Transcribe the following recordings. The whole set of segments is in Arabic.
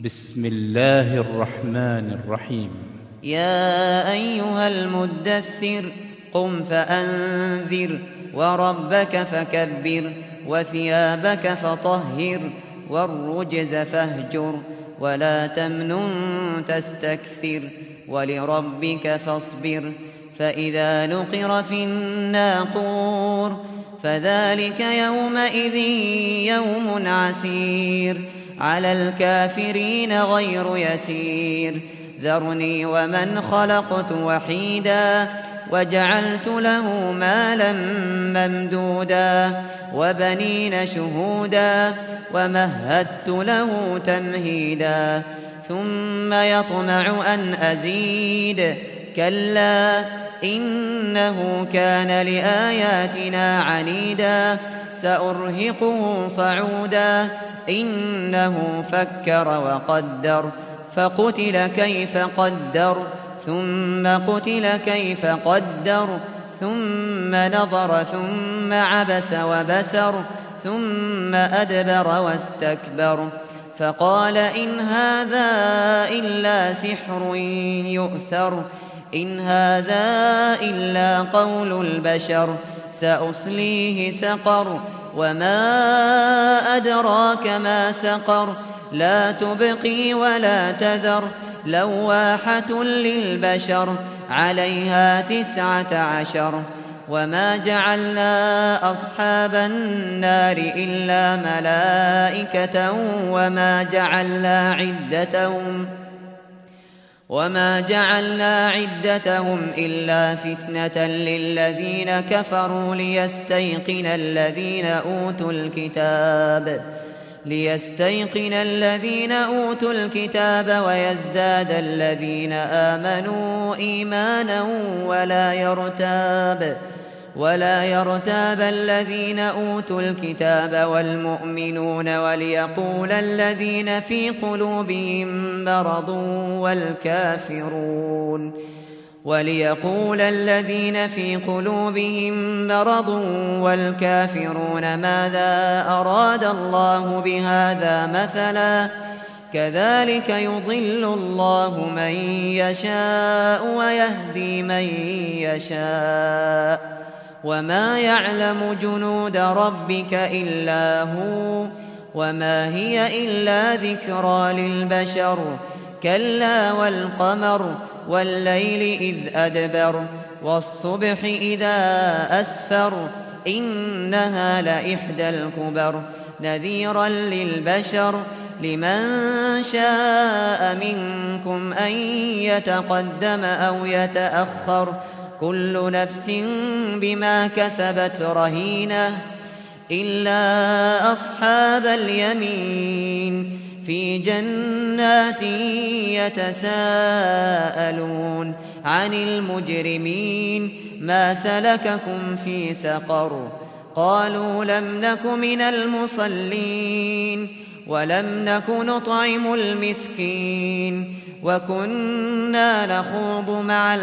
بسم الله الرحمن الرحيم. يا أيها المدثر قم فأنذر وربك فكبر وثيابك فطهر والرجز فاهجر ولا تمنن تستكثر ولربك فاصبر فإذا نقر في الناقور فذلك يومئذ يوم عسير على الكافرين غير يسير ذرني ومن خلقت وحيدا وجعلت له مالا ممدودا وبنين شهودا ومهدت له تمهيدا ثم يطمع أن أزيد كلا إنه كان لآياتنا عنيدا سأرهقه صعودا إنه فكر وقدر فقتل كيف قدر ثم قتل كيف قدر ثم نظر ثم عبس وبسر ثم أدبر واستكبر فقال إن هذا إلا سحر يؤثر إن هذا إلا قول البشر سأصليه سقر وما أدراك ما سقر لا تبقي ولا تذر لواحة للبشر عليها 19 وما جعلنا أصحاب النار إلا ملائكة وما جعلنا عدتهم إلا فتنة للذين كفروا ليستيقن الذين أوتوا الكتاب ويزداد الذين آمنوا إيمانا ولا يرتاب الذين أوتوا الكتاب والمؤمنون وليقول الذين في قلوبهم مرض والكافرون ماذا أراد الله بهذا مثلا كذلك يضل الله من يشاء ويهدي من يشاء وما يعلم جنود ربك إلا هو وما هي إلا ذكرى للبشر كلا والقمر والليل إذ أدبر والصبح إذا أسفر إنها لإحدى الكبر نذيرا للبشر لمن شاء منكم أن يتقدم أو يتأخر كل نفس بما كسبت رهينة إلا أصحاب اليمين في جنات يتساءلون عن المجرمين ما سلككم في سقر قالوا لم نك من المصلين ولم نك نطعم المسكين وكنا نخوض مع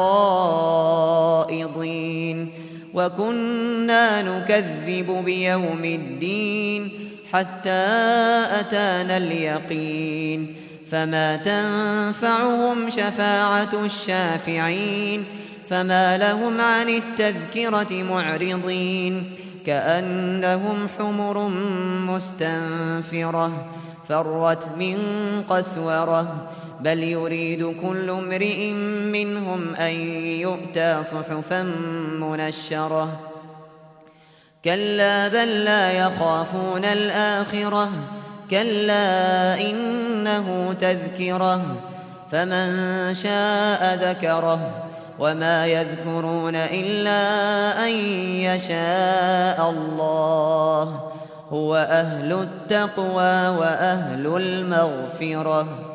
الخائضين وكنا نكذب بيوم الدين حتى أتانا اليقين فما تنفعهم شفاعة الشافعين فما لهم عن التذكرة معرضين كأنهم حمر مستنفرة فرت من قسورة بل يريد كل امرئ منهم أن يؤتى صحفا منشرة كلا بل لا يخافون الآخرة كلا إنه تذكرة فمن شاء ذكره وما يذكرون إلا أن يشاء الله هو أهل التقوى وأهل المغفرة